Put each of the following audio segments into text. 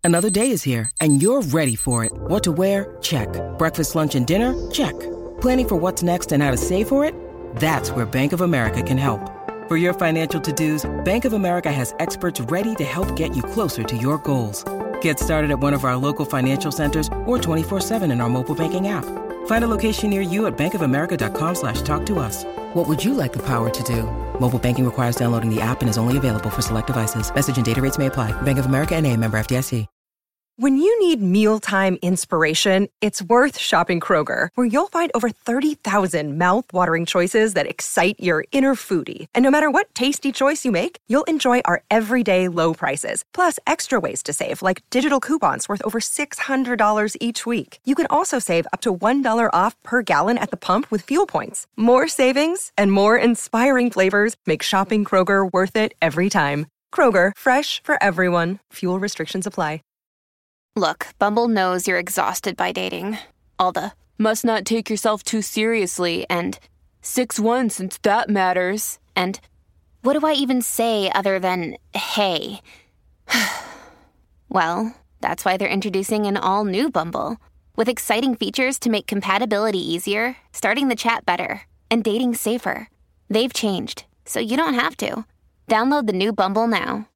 Another day is here, and you're ready for it. What to wear? Check. Breakfast, lunch, and dinner? Check. Planning for what's next and how to save for it? That's where Bank of America can help. For your financial to-dos, Bank of America has experts ready to help get you closer to your goals. Get started at one of our local financial centers or 24/7 in our mobile banking app. Find a location near you at bankofamerica.com/talktous. What would you like the power to do? Mobile banking requires downloading the app and is only available for select devices. Message and data rates may apply. Bank of America N.A., member FDIC. When you need mealtime inspiration, it's worth shopping Kroger, where you'll find over 30,000 mouth-watering choices that excite your inner foodie. And no matter what tasty choice you make, you'll enjoy our everyday low prices, plus extra ways to save, like digital coupons worth over $600 each week. You can also save up to $1 off per gallon at the pump with fuel points. More savings and more inspiring flavors make shopping Kroger worth it every time. Kroger, fresh for everyone. Fuel restrictions apply. Look, Bumble knows you're exhausted by dating. All the, must not take yourself too seriously, and 6'1" since that matters, and what do I even say other than, hey? Well, that's why they're introducing an all-new Bumble, with exciting features to make compatibility easier, starting the chat better, and dating safer. They've changed, so you don't have to. Download the new Bumble now.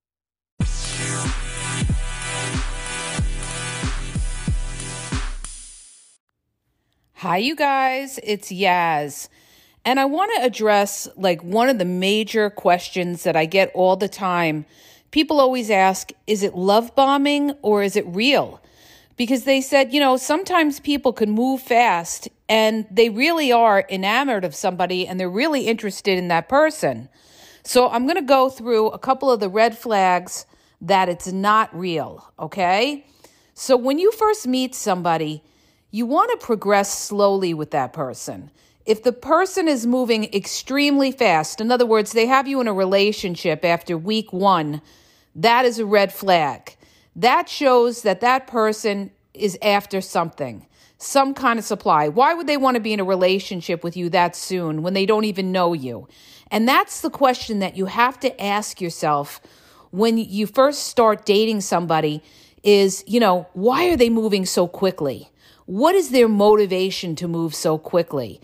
Hi, you guys, it's Yaz. And I want to address one of the major questions that I get all the time. People always ask, is it love bombing or is it real? Because they said, sometimes people can move fast and they really are enamored of somebody and they're really interested in that person. So I'm going to go through a couple of the red flags that it's not real, okay? So when you first meet somebody, you want to progress slowly with that person. If the person is moving extremely fast, in other words, they have you in a relationship after week 1, that is a red flag. That shows that that person is after something, some kind of supply. Why would they want to be in a relationship with you that soon when they don't even know you? And that's the question that you have to ask yourself when you first start dating somebody is, why are they moving so quickly? What is their motivation to move so quickly?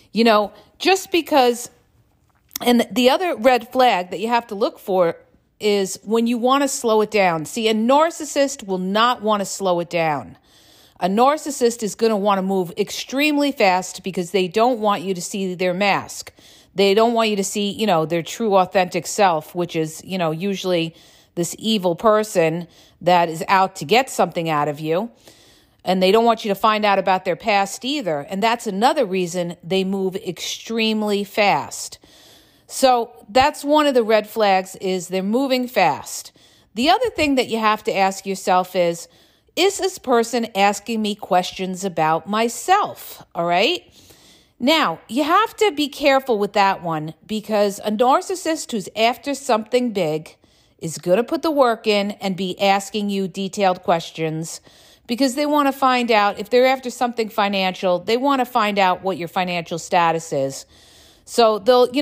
Just because, and the other red flag that you have to look for is when you want to slow it down. See, a narcissist will not want to slow it down. A narcissist is going to want to move extremely fast because they don't want you to see their mask. They don't want you to see, their true authentic self, which is, usually this evil person that is out to get something out of you. And they don't want you to find out about their past either. And that's another reason they move extremely fast. So that's one of the red flags is they're moving fast. The other thing that you have to ask yourself is this person asking me questions about myself? All right. Now, you have to be careful with that one because a narcissist who's after something big is going to put the work in and be asking you detailed questions because they want to find out, if they're after something financial, they want to find out what your financial status is. So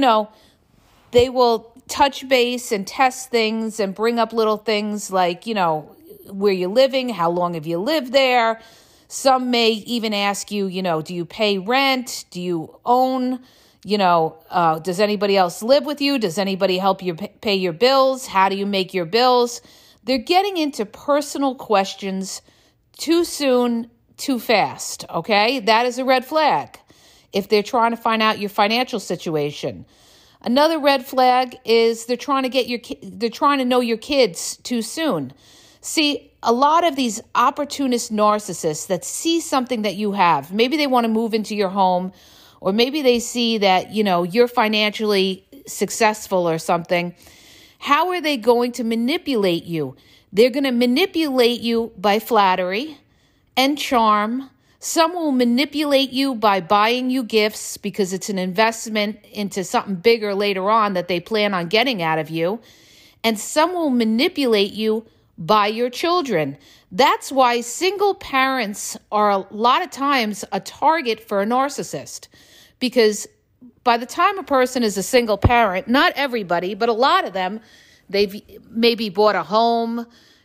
they will touch base and test things and bring up little things like, where you're living, how long have you lived there? Some may even ask you, do you pay rent? Do you own? Does anybody else live with you? Does anybody help you pay your bills? How do you make your bills? They're getting into personal questions too soon, too fast, okay? That is a red flag if they're trying to find out your financial situation. Another red flag is they're trying to know your kids too soon. See, a lot of these opportunist narcissists that see something that you have, maybe they want to move into your home, or maybe they see that, you're financially successful or something. How are they going to manipulate you? They're going to manipulate you by flattery and charm. Some will manipulate you by buying you gifts because it's an investment into something bigger later on that they plan on getting out of you. And some will manipulate you by your children. That's why single parents are a lot of times a target for a narcissist. Because by the time a person is a single parent, not everybody, but a lot of them, they've maybe bought a home,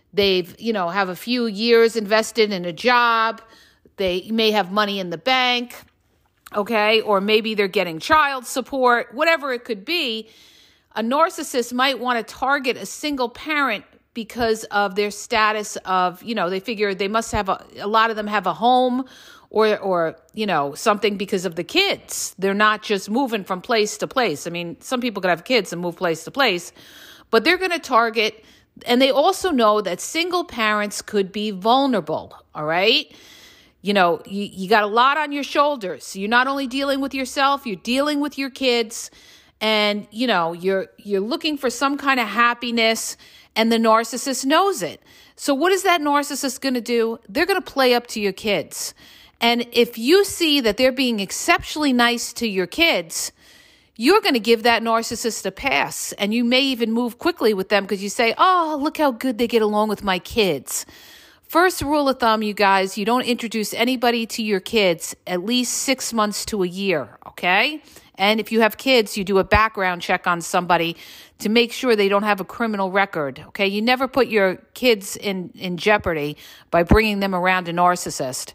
They've, have a few years invested in a job. They may have money in the bank, okay? Or maybe they're getting child support, whatever it could be. A narcissist might want to target a single parent because of their status of, they figure they must have a lot of them have a home or something because of the kids. They're not just moving from place to place. I mean, some people could have kids and move place to place, but they're going to target, and they also know that single parents could be vulnerable, all right? You got a lot on your shoulders. You're not only dealing with yourself, you're dealing with your kids, and, you're looking for some kind of happiness, and the narcissist knows it. So what is that narcissist going to do? They're going to play up to your kids. And if you see that they're being exceptionally nice to your kids, you're going to give that narcissist a pass. And you may even move quickly with them because you say, oh, look how good they get along with my kids. First rule of thumb, you guys, you don't introduce anybody to your kids at least 6 months to a year, okay? And if you have kids, you do a background check on somebody to make sure they don't have a criminal record, okay? You never put your kids in jeopardy by bringing them around a narcissist.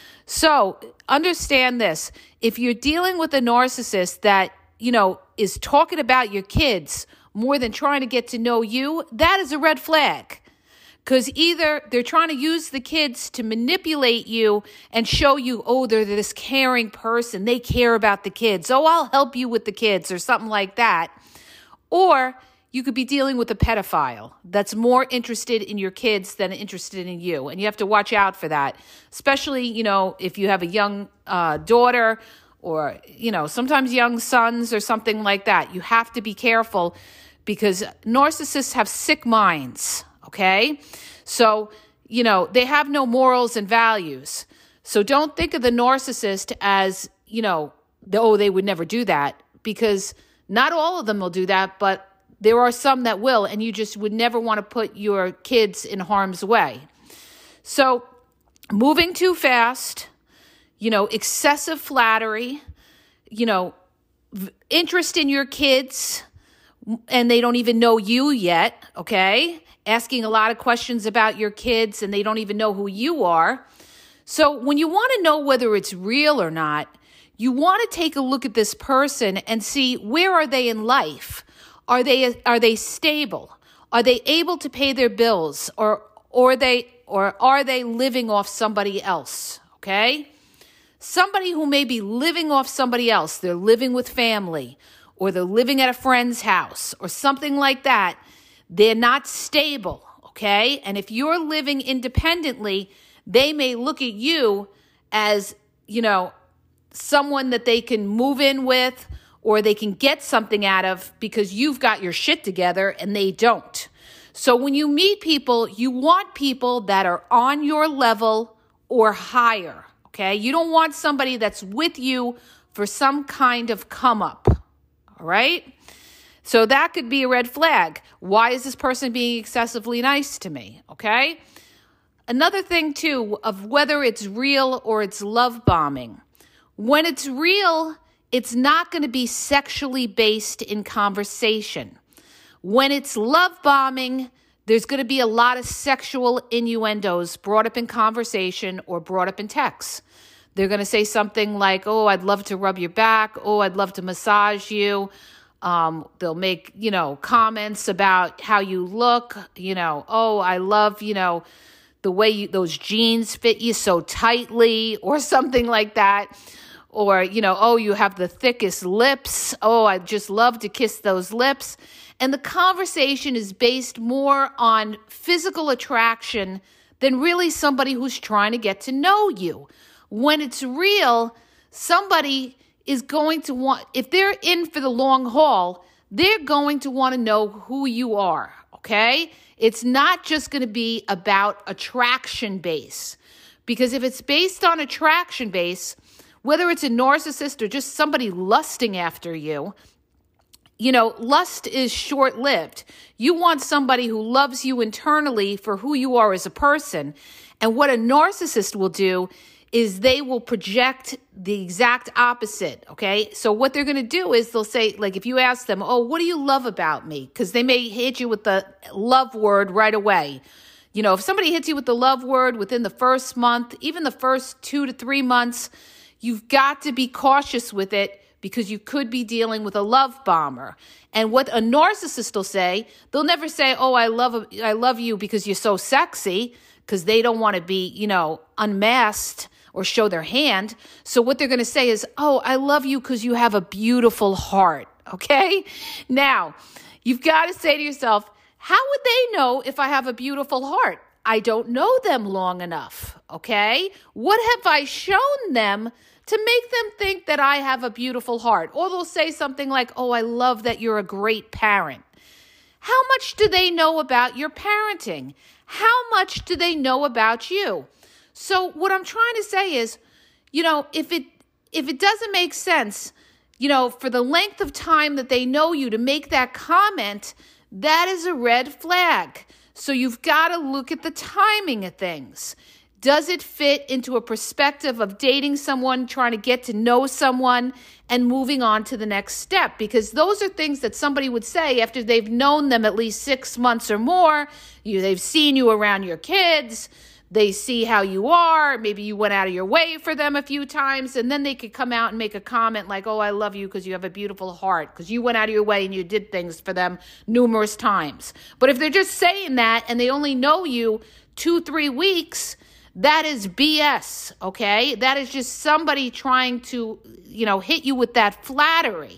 So understand this. If you're dealing with a narcissist that, is talking about your kids more than trying to get to know you, that is a red flag. Because either they're trying to use the kids to manipulate you and show you, oh, they're this caring person. They care about the kids. Oh, I'll help you with the kids or something like that. Or you could be dealing with a pedophile that's more interested in your kids than interested in you. And you have to watch out for that, especially, if you have a young daughter or, sometimes young sons or something like that. You have to be careful because narcissists have sick minds. Okay? So, they have no morals and values. So don't think of the narcissist as, they would never do that, because not all of them will do that, but there are some that will, and you just would never want to put your kids in harm's way. So moving too fast, excessive flattery, interest in your kids, and they don't even know you yet, okay? Asking a lot of questions about your kids and they don't even know who you are. So when you want to know whether it's real or not, you want to take a look at this person and see, where are they in life? Are they stable? Are they able to pay their bills, or are they living off somebody else? Okay? Somebody who may be living off somebody else, they're living with family, or they're living at a friend's house or something like that. They're not stable, okay? And if you're living independently, they may look at you as, someone that they can move in with or they can get something out of because you've got your shit together and they don't. So when you meet people, you want people that are on your level or higher, okay? You don't want somebody that's with you for some kind of come up, all right? So that could be a red flag. Why is this person being excessively nice to me? Okay? Another thing, too, of whether it's real or it's love bombing. When it's real, it's not going to be sexually based in conversation. When it's love bombing, there's going to be a lot of sexual innuendos brought up in conversation or brought up in text. They're going to say something like, oh, I'd love to rub your back. Oh, I'd love to massage you. They'll make, comments about how you look, oh, I love, the way those jeans fit you so tightly or something like that. Or, oh, you have the thickest lips. Oh, I'd just love to kiss those lips. And the conversation is based more on physical attraction than really somebody who's trying to get to know you. When it's real, somebody is going to want, if they're in for the long haul, they're going to want to know who you are, okay? It's not just going to be about attraction base. Because if it's based on attraction base, whether it's a narcissist or just somebody lusting after you, lust is short-lived. You want somebody who loves you internally for who you are as a person. And what a narcissist will do is they will project the exact opposite, okay? So what they're going to do is they'll say, like, if you ask them, oh, what do you love about me? Because they may hit you with the love word right away. If somebody hits you with the love word within the first month, even the first 2 to 3 months, you've got to be cautious with it because you could be dealing with a love bomber. And what a narcissist will say, they'll never say, oh, I love you because you're so sexy, because they don't want to be, unmasked or show their hand. So what they're going to say is, oh, I love you because you have a beautiful heart, okay? Now, you've got to say to yourself, how would they know if I have a beautiful heart? I don't know them long enough, okay? What have I shown them to make them think that I have a beautiful heart? Or they'll say something like, oh, I love that you're a great parent. How much do they know about your parenting? How much do they know about you? So what I'm trying to say is, if it doesn't make sense, for the length of time that they know you to make that comment, that is a red flag. So you've got to look at the timing of things. Does it fit into a perspective of dating someone, trying to get to know someone, and moving on to the next step? Because those are things that somebody would say after they've known them at least 6 months or more. They've seen you around your kids. They see how you are. Maybe you went out of your way for them a few times, and then they could come out and make a comment like, oh, I love you because you have a beautiful heart, because you went out of your way and you did things for them numerous times. But if they're just saying that and they only know you 2-3 weeks, that is BS, okay? That is just somebody trying to, hit you with that flattery.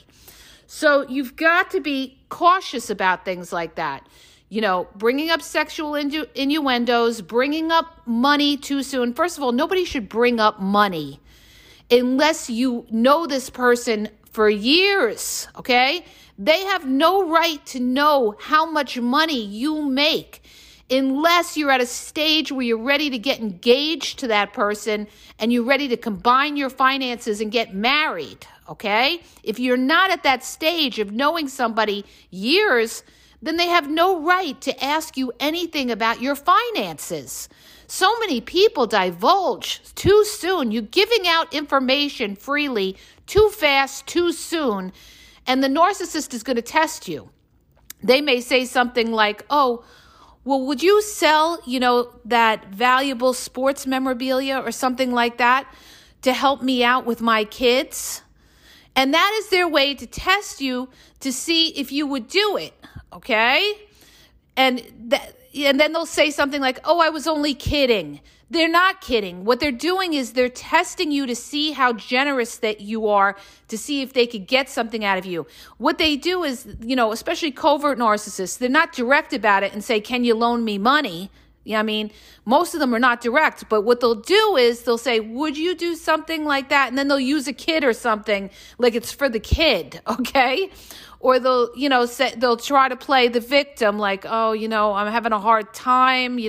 So you've got to be cautious about things like that. Bringing up sexual innuendos, bringing up money too soon. First of all, nobody should bring up money unless you know this person for years, okay? They have no right to know how much money you make unless you're at a stage where you're ready to get engaged to that person and you're ready to combine your finances and get married, okay? If you're not at that stage of knowing somebody years, then they have no right to ask you anything about your finances. So many people divulge too soon. You're giving out information freely, too fast, too soon, and the narcissist is going to test you. They may say something like, oh, well, would you sell, that valuable sports memorabilia or something like that to help me out with my kids? And that is their way to test you to see if you would do it, okay? And then they'll say something like, oh, I was only kidding. They're not kidding. What they're doing is they're testing you to see how generous that you are, to see if they could get something out of you. What they do is, especially covert narcissists, they're not direct about it and say, can you loan me money? Most of them are not direct, but what they'll do is they'll say, would you do something like that? And then they'll use a kid or something like it's for the kid, okay? Or they'll, they'll try to play the victim like, oh, I'm having a hard time,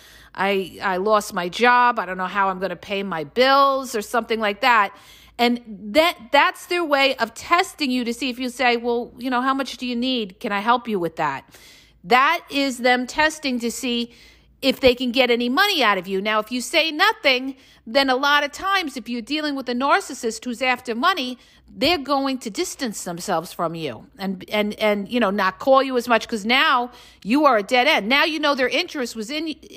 I lost my job. I don't know how I'm going to pay my bills or something like that. And that's their way of testing you to see if you say, well, how much do you need? Can I help you with that? That is them testing to see if they can get any money out of you. Now, if you say nothing, then a lot of times if you're dealing with a narcissist who's after money, they're going to distance themselves from you and not call you as much, because now you are a dead end. Now their interest was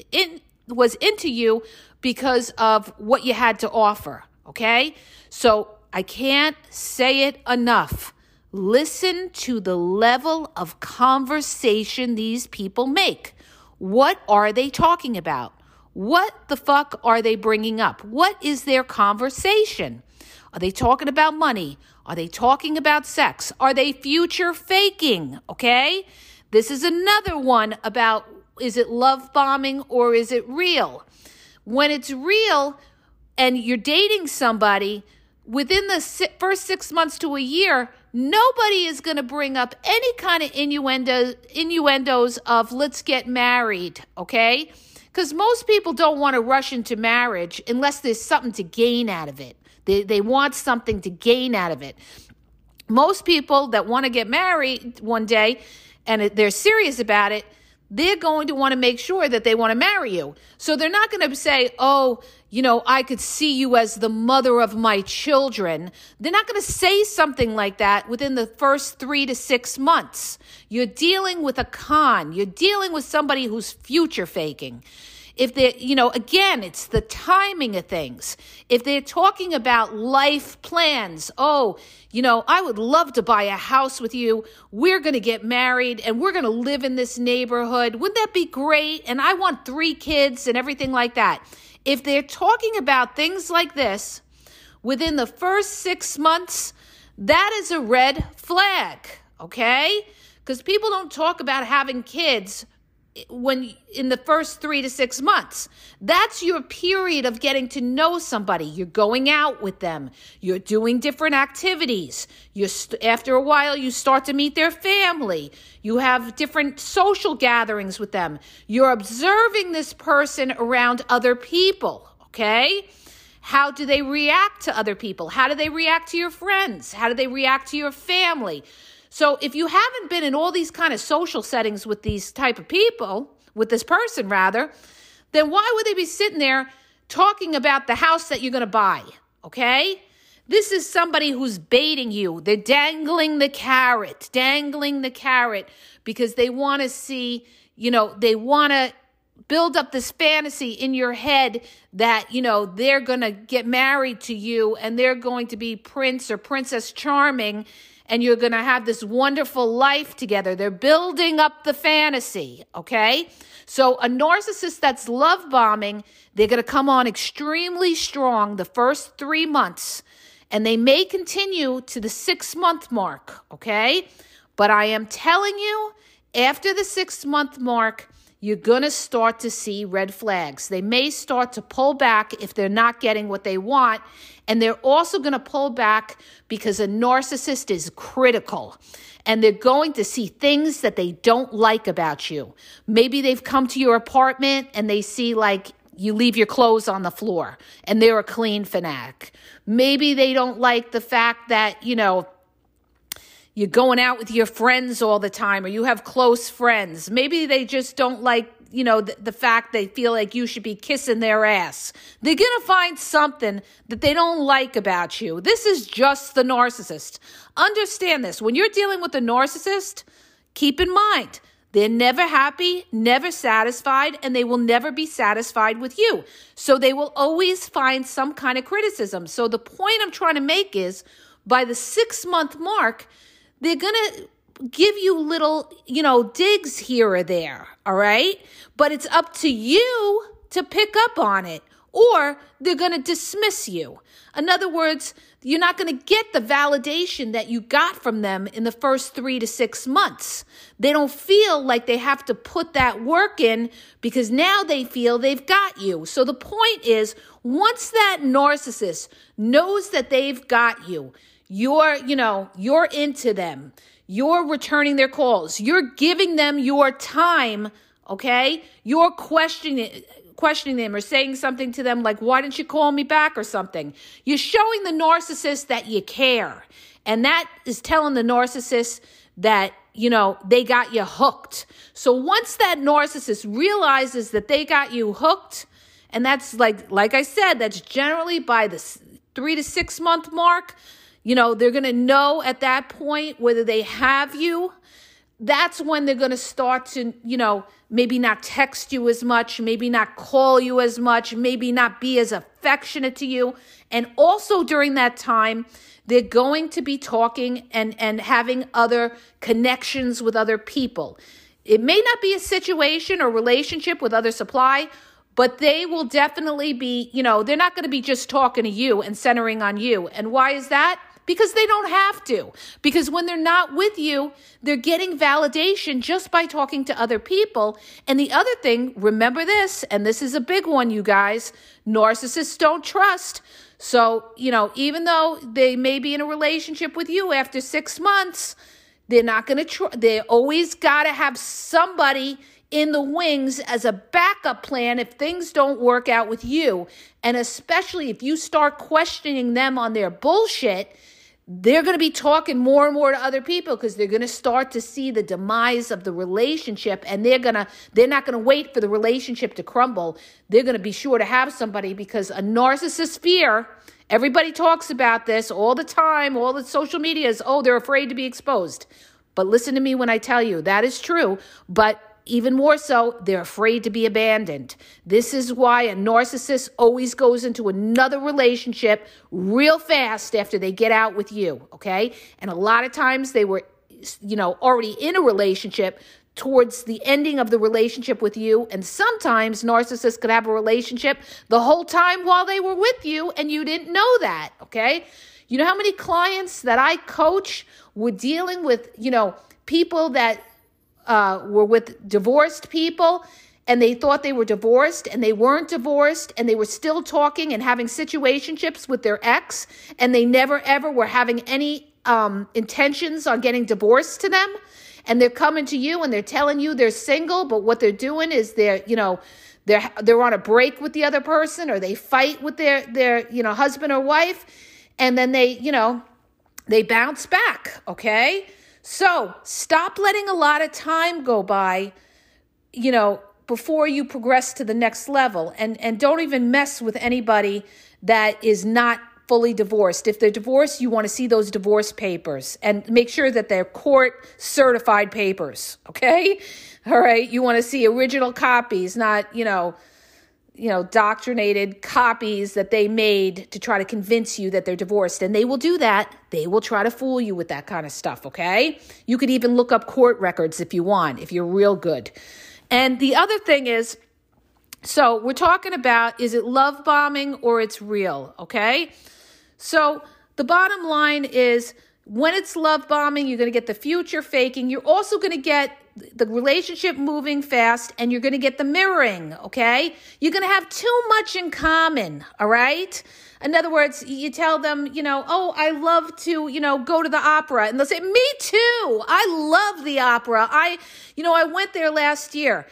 into you because of what you had to offer, okay? So I can't say it enough. Listen to the level of conversation these people make. What are they talking about? What the fuck are they bringing up? What is their conversation? Are they talking about money? Are they talking about sex? Are they future faking? Okay? This is another one about, is it love bombing or is it real? When it's real and you're dating somebody, within the first 6 months to a year, nobody is going to bring up any kind of innuendos of let's get married, okay? Because most people don't want to rush into marriage unless there's something to gain out of it. They want something to gain out of it. Most people that want to get married one day and they're serious about it, they're going to want to make sure that they want to marry you. So they're not going to say, oh, I could see you as the mother of my children. They're not going to say something like that within the first 3 to 6 months. You're dealing with a con. You're dealing with somebody who's future faking. If they're, again, it's the timing of things. If they're talking about life plans, I would love to buy a house with you. We're going to get married and we're going to live in this neighborhood. Wouldn't that be great? And I want 3 kids and everything like that. If they're talking about things like this within the first 6 months, that is a red flag, okay? Because people don't talk about having kids when in the first 3 to 6 months. That's your period of getting to know somebody. You're going out with them. You're doing different activities. After a while, you start to meet their family. You have different social gatherings with them. You're observing this person around other people, okay? How do they react to other people? How do they react to your friends? How do they react to your family? So if you haven't been in all these kind of social settings with these type of people, with this person rather, then why would they be sitting there talking about the house that you're going to buy? Okay? This is somebody who's baiting you. They're dangling the carrot because they want to see, they want to build up this fantasy in your head that, they're going to get married to you and they're going to be Prince or Princess Charming and you're going to have this wonderful life together. They're building up the fantasy, okay? So a narcissist that's love bombing, they're going to come on extremely strong the first 3 months, and they may continue to the 6-month mark, okay? But I am telling you, after the 6-month mark, you're going to start to see red flags. They may start to pull back if they're not getting what they want. And they're also going to pull back because a narcissist is critical. And they're going to see things that they don't like about you. Maybe they've come to your apartment and they see you leave your clothes on the floor and they're a clean fanatic. Maybe they don't like the fact that, you're going out with your friends all the time or you have close friends. Maybe they just don't like, the fact they feel like you should be kissing their ass. They're going to find something that they don't like about you. This is just the narcissist. Understand this. When you're dealing with a narcissist, keep in mind, they're never happy, never satisfied, and they will never be satisfied with you. So they will always find some kind of criticism. So the point I'm trying to make is by the 6-month mark, they're going to give you little, digs here or there, all right? But it's up to you to pick up on it, or they're going to dismiss you. In other words, you're not going to get the validation that you got from them in the first 3 to 6 months. They don't feel like they have to put that work in because now they feel they've got you. So the point is, once that narcissist knows that they've got you, you're into them. You're returning their calls. You're giving them your time, okay? You're questioning them or saying something to them like, why didn't you call me back or something? You're showing the narcissist that you care. And that is telling the narcissist that, they got you hooked. So once that narcissist realizes that they got you hooked, and that's like I said, that's generally by the 3 to 6 month mark, they're going to know at that point whether they have you. That's when they're going to start to, maybe not text you as much, maybe not call you as much, maybe not be as affectionate to you. And also during that time, they're going to be talking and having other connections with other people. It may not be a situation or relationship with other supply, but they will definitely be, they're not going to be just talking to you and centering on you. And why is that? Because they don't have to. Because when they're not with you, they're getting validation just by talking to other people. And the other thing, remember this, and this is a big one, you guys, narcissists don't trust. So, even though they may be in a relationship with you after 6 months, they're not going to they always got to have somebody in the wings as a backup plan if things don't work out with you. And especially if you start questioning them on their bullshit, they're going to be talking more and more to other people because they're going to start to see the demise of the relationship, and they're not going to wait for the relationship to crumble. They're going to be sure to have somebody, because a narcissist fear, everybody talks about this all the time, all the social media is, they're afraid to be exposed. But listen to me when I tell you that is true, but even more so, they're afraid to be abandoned. This is why a narcissist always goes into another relationship real fast after they get out with you, okay? And a lot of times they were, already in a relationship towards the ending of the relationship with you. And sometimes narcissists could have a relationship the whole time while they were with you, and you didn't know that, okay? You know how many clients that I coach were dealing with, people that were with divorced people, and they thought they were divorced, and they weren't divorced, and they were still talking and having situationships with their ex, and they never ever were having any intentions on getting divorced to them. And they're coming to you and they're telling you they're single, but what they're doing is they're on a break with the other person, or they fight with their husband or wife, and then they bounce back, okay? So stop letting a lot of time go by, before you progress to the next level. And don't even mess with anybody that is not fully divorced. If they're divorced, you want to see those divorce papers and make sure that they're court certified papers, okay? All right, you want to see original copies, not, doctrinated copies that they made to try to convince you that they're divorced. And they will do that. They will try to fool you with that kind of stuff, okay? You could even look up court records if you want, if you're real good. And the other thing is, so we're talking about, is it love bombing or it's real, okay? So the bottom line is, when it's love bombing, you're going to get the future faking. You're also going to get the relationship moving fast, and you're going to get the mirroring, okay? You're going to have too much in common, all right? In other words, you tell them, I love to, go to the opera. And they'll say, me too. I love the opera. I went there last year.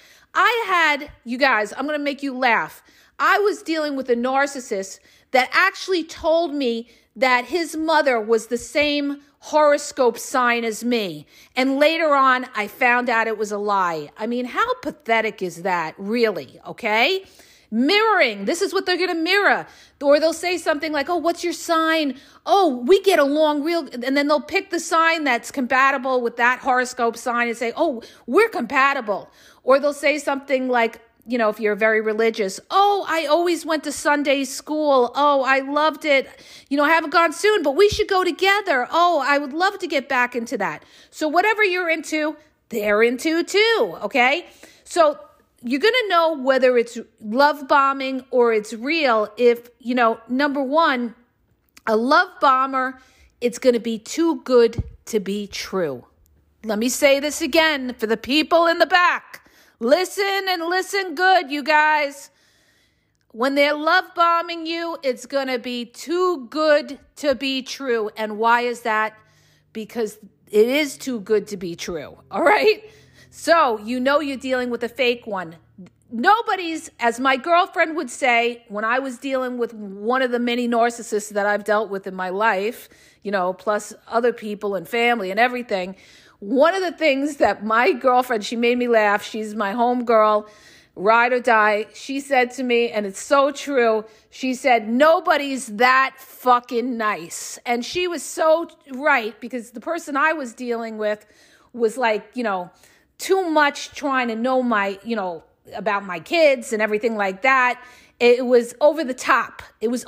You guys, I'm going to make you laugh. I was dealing with a narcissist that actually told me that his mother was the same horoscope sign as me. And later on, I found out it was a lie. I mean, how pathetic is that, really, okay? Mirroring, this is what they're going to mirror. Or they'll say something like, what's your sign? Oh, we get along real, and then they'll pick the sign that's compatible with that horoscope sign and say, we're compatible. Or they'll say something like, if you're very religious, I always went to Sunday school. I loved it. I haven't gone soon, but we should go together. I would love to get back into that. So whatever you're into, they're into too, okay? So you're going to know whether it's love bombing or it's real if, number one, a love bomber, it's going to be too good to be true. Let me say this again for the people in the back. Listen and listen good, you guys. When they're love bombing you, it's going to be too good to be true. And why is that? Because it is too good to be true, all right? So you're dealing with a fake one. Nobody's, as my girlfriend would say, when I was dealing with one of the many narcissists that I've dealt with in my life, plus other people and family and everything, one of the things that my girlfriend, she made me laugh, she's my home girl, ride or die, she said to me, and it's so true, she said, nobody's that fucking nice. And she was so right, because the person I was dealing with was like, too much trying to know about my kids and everything like that. It was over the top.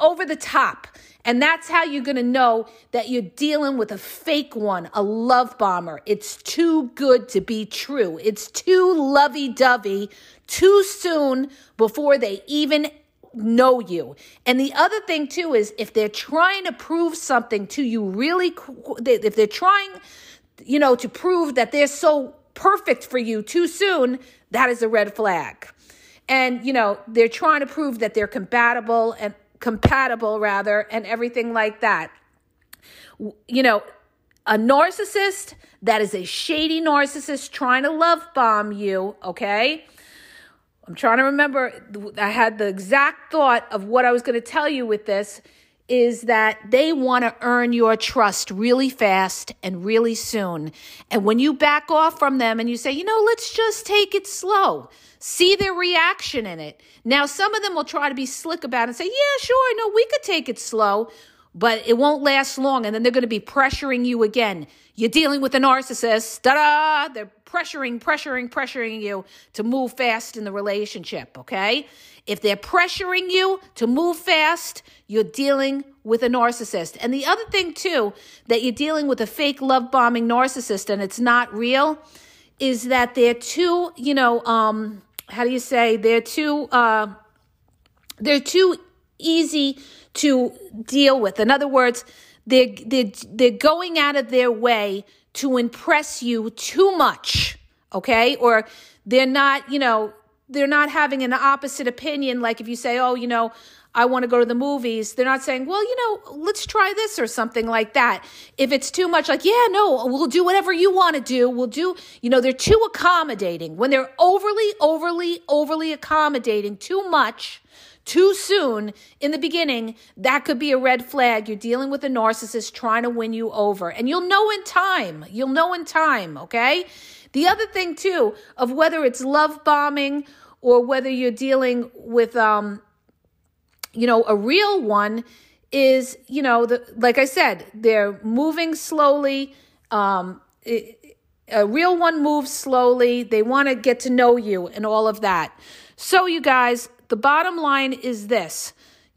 And that's how you're going to know that you're dealing with a fake one, a love bomber. It's too good to be true. It's too lovey-dovey, too soon before they even know you. And the other thing too is, if they're trying to prove something to you if they're trying, to prove that they're so perfect for you too soon, that is a red flag. And, they're trying to prove that they're compatible and everything like that. A narcissist that is a shady narcissist trying to love bomb you, okay? I'm trying to remember, I had the exact thought of what I was going to tell you with this. is that they want to earn your trust really fast and really soon. And when you back off from them and you say, let's just take it slow, see their reaction in it. Now, some of them will try to be slick about it and say, yeah, sure, no, we could take it slow, but it won't last long. And then they're going to be pressuring you again. You're dealing with a narcissist. Ta-da! They're pressuring you to move fast in the relationship, okay? If they're pressuring you to move fast, you're dealing with a narcissist. And the other thing, too, that you're dealing with a fake love-bombing narcissist and it's not real, is that they're too, they're too easy to deal with. In other words, they're going out of their way to impress you too much, okay? Or they're not having an opposite opinion. Like if you say, I want to go to the movies, they're not saying, well, let's try this or something like that. If it's too much, like, yeah, no, we'll do whatever you want to do. We'll do, they're too accommodating. When they're overly accommodating too much, too soon in the beginning, that could be a red flag. You're dealing with a narcissist trying to win you over. And you'll know in time, okay? The other thing, too, of whether it's love bombing or whether you're dealing with, a real one is, like I said, they're moving slowly. A real one moves slowly. They want to get to know you and all of that. So, you guys, the bottom line is this,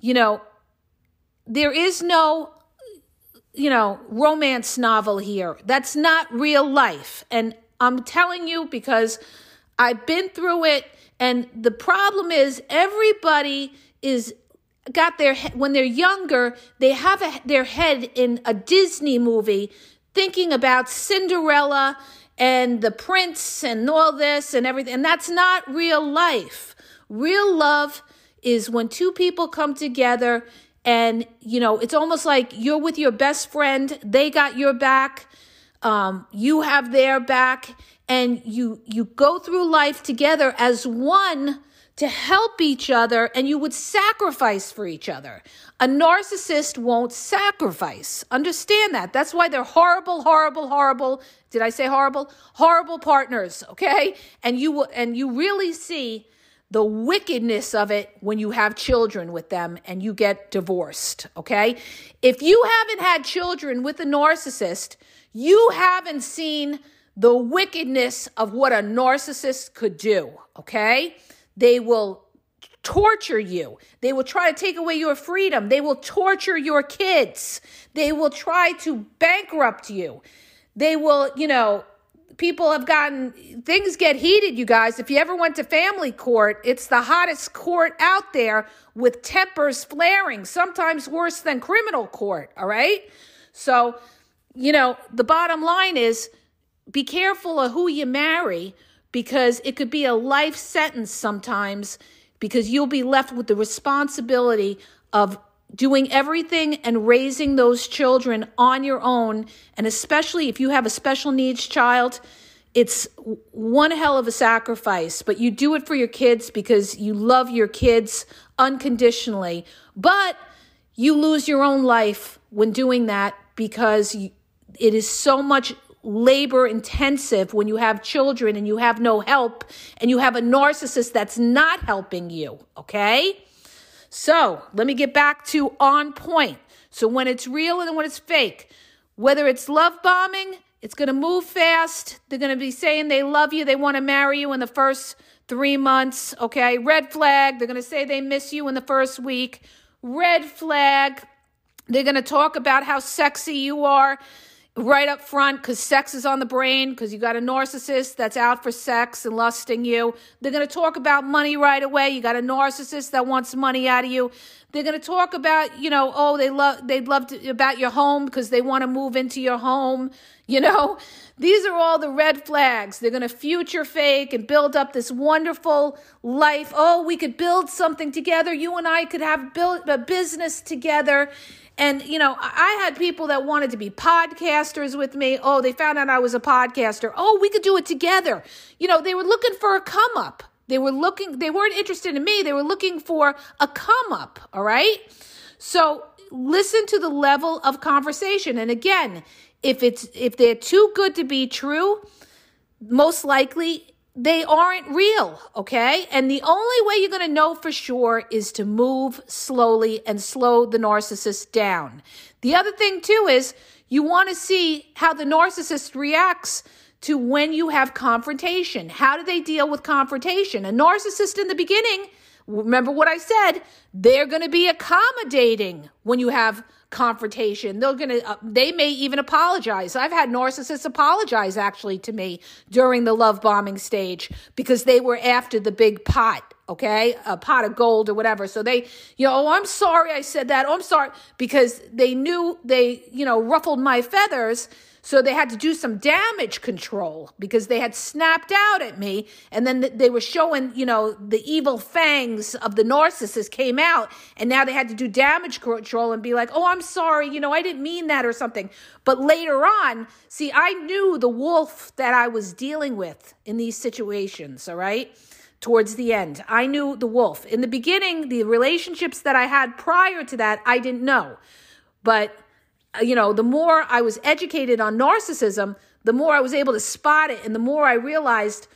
there is no, romance novel here. That's not real life. And I'm telling you because I've been through it. And the problem is everybody when they're younger, they have their head in a Disney movie thinking about Cinderella and the prince and all this and everything. And that's not real life. Real love is when two people come together and, it's almost like you're with your best friend. They got your back. You have their back. And you go through life together as one to help each other, and you would sacrifice for each other. A narcissist won't sacrifice. Understand that. That's why they're horrible. Did I say horrible? Horrible partners, okay? And you really see the wickedness of it when you have children with them and you get divorced, okay? If you haven't had children with a narcissist, you haven't seen the wickedness of what a narcissist could do, okay? They will torture you. They will try to take away your freedom. They will torture your kids. They will try to bankrupt you. They will, things get heated, you guys. If you ever went to family court, it's the hottest court out there with tempers flaring, sometimes worse than criminal court, all right? So, the bottom line is be careful of who you marry because it could be a life sentence sometimes because you'll be left with the responsibility of doing everything and raising those children on your own. And especially if you have a special needs child, it's one hell of a sacrifice, but you do it for your kids because you love your kids unconditionally. But you lose your own life when doing that because it is so much labor intensive when you have children and you have no help and you have a narcissist that's not helping you, okay? So let me get back to on point. So when it's real and when it's fake, whether it's love bombing, it's going to move fast. They're going to be saying they love you. They want to marry you in the first 3 months, okay? Red flag. They're going to say they miss you in the first week. Red flag. They're going to talk about how sexy you are right up front because sex is on the brain because you got a narcissist that's out for sex and lusting you. They're going to talk about money right away. You got a narcissist that wants money out of you. They're going to talk about, they'd love to, about your home because they want to move into your home. These are all the red flags. They're going to future fake and build up this wonderful life. Oh, we could build something together. You and I could have built a business together. And, I had people that wanted to be podcasters with me. Oh, they found out I was a podcaster. Oh, we could do it together. They were looking for a come up. They weren't interested in me. They were looking for a come up. All right. So listen to the level of conversation. And again, if they're too good to be true, most likely they aren't real, okay? And the only way you're going to know for sure is to move slowly and slow the narcissist down. The other thing too is you want to see how the narcissist reacts to when you have confrontation. How do they deal with confrontation? A narcissist in the beginning, remember what I said, they're going to be accommodating when you have confrontation. They may even apologize. I've had narcissists apologize actually to me during the love bombing stage because they were after the big pot, okay? A pot of gold or whatever. So they, oh, I'm sorry I said that. Oh, I'm sorry, because they knew they, ruffled my feathers. So they had to do some damage control because they had snapped out at me. And then they were showing, the evil fangs of the narcissist came out. And now they had to do damage control and be like, oh, I'm sorry. I didn't mean that or something. But later on, see, I knew the wolf that I was dealing with in these situations, all right? Towards the end, I knew the wolf. In the beginning, the relationships that I had prior to that, I didn't know. But the more I was educated on narcissism, the more I was able to spot it. And the more I realized,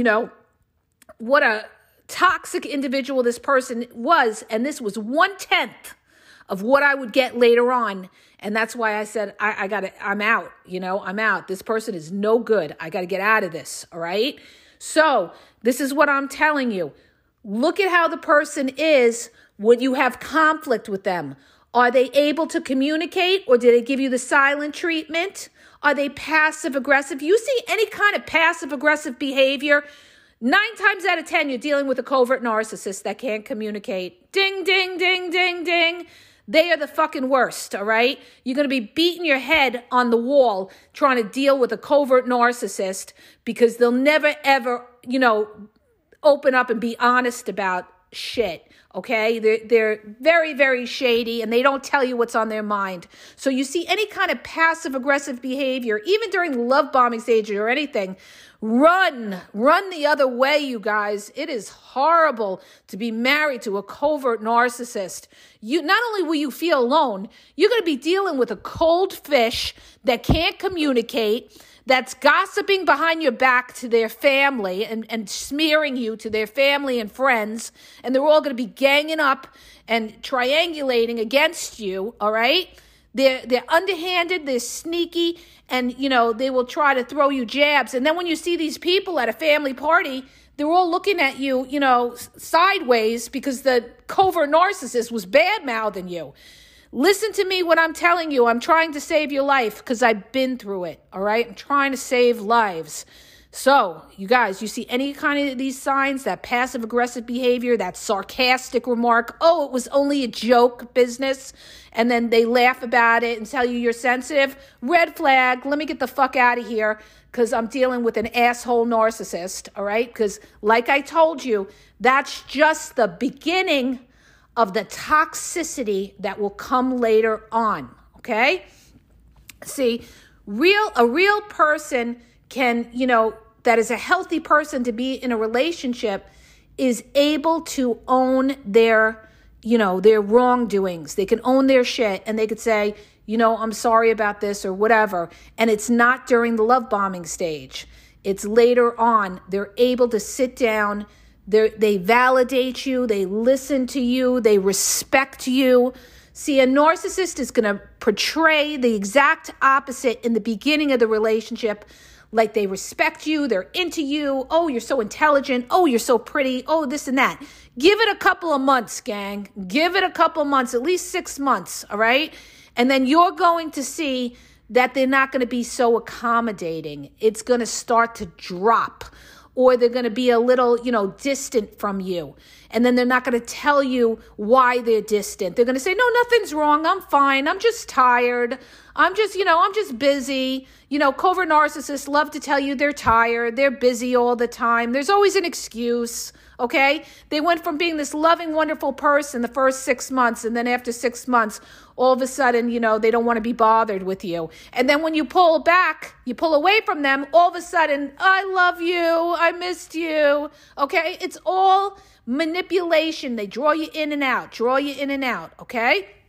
what a toxic individual this person was. And this was 1/10 of what I would get later on. And that's why I said, I'm out, I'm out. This person is no good. I got to get out of this. All right. So this is what I'm telling you. Look at how the person is when you have conflict with them. Are they able to communicate, or did they give you the silent treatment? Are they passive aggressive? You see any kind of passive aggressive behavior, 9 times out of 10, you're dealing with a covert narcissist that can't communicate. Ding, ding, ding, ding, ding. They are the fucking worst, all right? You're going to be beating your head on the wall trying to deal with a covert narcissist because they'll never, ever, open up and be honest about shit. Okay, they're very, very shady, and they don't tell you what's on their mind. So you see any kind of passive aggressive behavior, even during love bombing stages or anything, run the other way, you guys. It is horrible to be married to a covert narcissist. Not only will you feel alone, you're going to be dealing with a cold fish that can't communicate, that's gossiping behind your back to their family and smearing you to their family and friends. And they're all going to be ganging up and triangulating against you, all right? They're underhanded, they're sneaky, and, they will try to throw you jabs. And then when you see these people at a family party, they're all looking at you, sideways because the covert narcissist was bad-mouthing you. Listen to me, what I'm telling you. I'm trying to save your life because I've been through it, all right? I'm trying to save lives. So, you guys, you see any kind of these signs, that passive-aggressive behavior, that sarcastic remark, oh, it was only a joke business, and then they laugh about it and tell you you're sensitive, red flag, let me get the fuck out of here because I'm dealing with an asshole narcissist, all right? Because like I told you, that's just the beginning of the toxicity that will come later on, okay? See, a real person can, that is a healthy person to be in a relationship is able to own their wrongdoings. They can own their shit and they could say, I'm sorry about this or whatever. And it's not during the love bombing stage. It's later on. They're able to sit down. They validate you, they listen to you, they respect you. See, a narcissist is going to portray the exact opposite in the beginning of the relationship. Like they respect you, they're into you. Oh, you're so intelligent. Oh, you're so pretty. Oh, this and that. Give it a couple of months, gang. Give it a couple of months, at least 6 months, all right? And then you're going to see that they're not going to be so accommodating. It's going to start to drop. Or they're going to be a little, distant from you. And then they're not going to tell you why they're distant. They're going to say, no, nothing's wrong. I'm fine. I'm just tired. I'm just busy. Covert narcissists love to tell you they're tired. They're busy all the time. There's always an excuse. Okay? They went from being this loving, wonderful person the first 6 months. And then after 6 months, all of a sudden, they don't want to be bothered with you. And then when you pull back, you pull away from them, all of a sudden, I love you. I missed you. Okay? It's all manipulation. They draw you in and out, okay?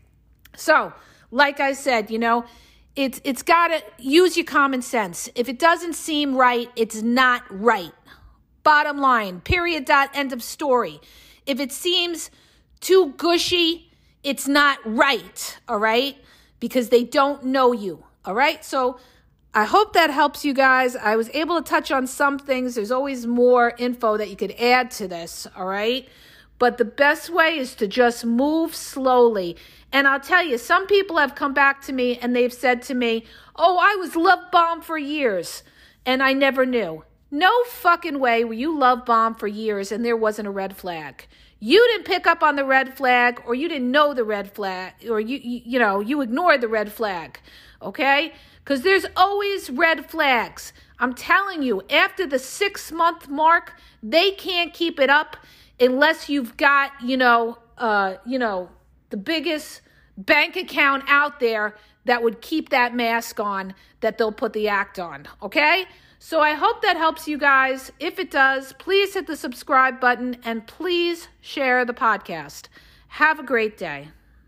So, like I said, it's got to use your common sense. If it doesn't seem right, it's not right. Bottom line, period, dot, end of story. If it seems too gushy, it's not right, all right? Because they don't know you, all right? So I hope that helps you guys. I was able to touch on some things. There's always more info that you could add to this, all right? But the best way is to just move slowly. And I'll tell you, some people have come back to me and they've said to me, oh, I was love bombed for years and I never knew. No fucking way were you love bombed for years and there wasn't a red flag. You didn't pick up on the red flag, or you didn't know the red flag, or you ignored the red flag, okay? Because there's always red flags. I'm telling you, after the 6-month mark, they can't keep it up unless you've got, the biggest bank account out there that would keep that mask on, that they'll put the act on, okay? So I hope that helps you guys. If it does, please hit the subscribe button and please share the podcast. Have a great day.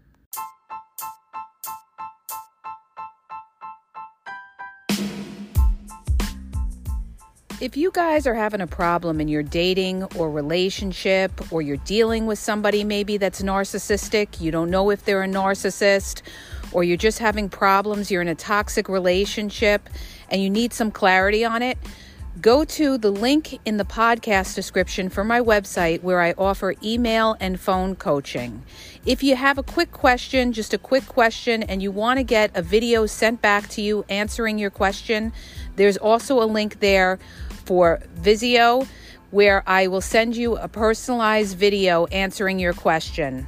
If you guys are having a problem in your dating or relationship, or you're dealing with somebody maybe that's narcissistic, you don't know if they're a narcissist, or you're just having problems, you're in a toxic relationship, and you need some clarity on it, go to the link in the podcast description for my website where I offer email and phone coaching. If you have a quick question, just a quick question, and you want to get a video sent back to you answering your question, there's also a link there for Vizio where I will send you a personalized video answering your question.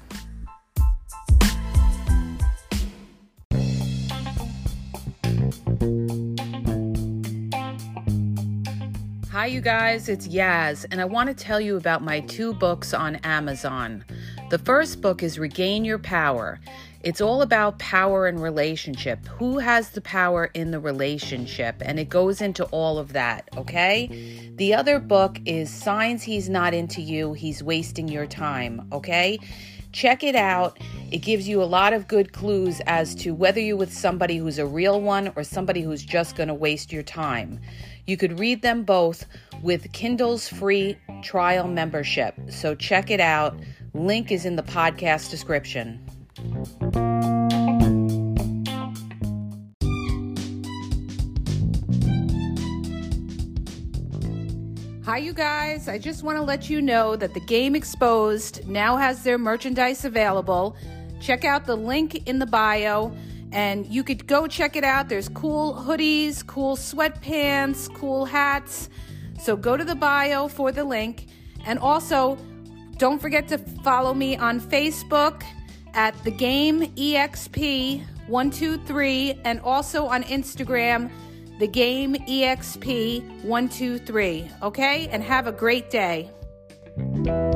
Hi, you guys, it's Yaz, and I want to tell you about my 2 books on Amazon. The first book is Regain Your Power. It's all about power and relationship. Who has the power in the relationship? And it goes into all of that, okay? The other book is Signs He's Not Into You, He's Wasting Your Time, okay? Check it out. It gives you a lot of good clues as to whether you're with somebody who's a real one or somebody who's just going to waste your time. You could read them both with Kindle's free trial membership. So check it out. Link is in the podcast description. Hi, you guys. I just want to let you know that the Game Exposed now has their merchandise available. Check out the link in the bio, and you could go check it out. There's cool hoodies, cool sweatpants, cool hats. So go to the bio for the link. And also, don't forget to follow me on Facebook at The Game EXP 123, and also on Instagram, The Game EXP 123. Okay? And have a great day.